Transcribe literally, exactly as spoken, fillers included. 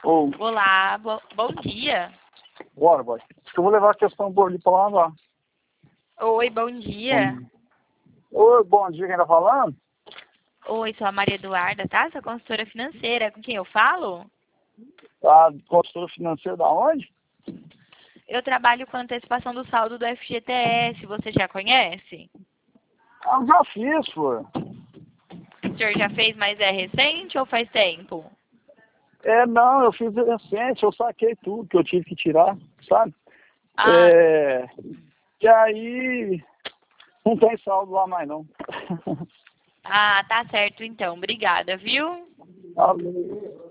Ou, Olá, bo bom dia. bora, boy. Acho que eu vou levar a questão boa ali pra lá, lá. Oi, bom dia. Hum. Oi, bom dia, quem tá falando? Oi, sou a Maria Eduarda, tá? Sou consultora financeira. Com quem eu falo? A consultora financeira da onde? Eu trabalho com antecipação do saldo do F G T S. Você já conhece? Ah, eu já fiz, pô. O senhor já fez, mas é recente ou faz tempo? É, não, eu fiz recente, eu saquei tudo que eu tive que tirar, sabe? Ah, É, e aí, não tem saldo lá mais, não. ah, tá certo então. Obrigada, viu? Ah,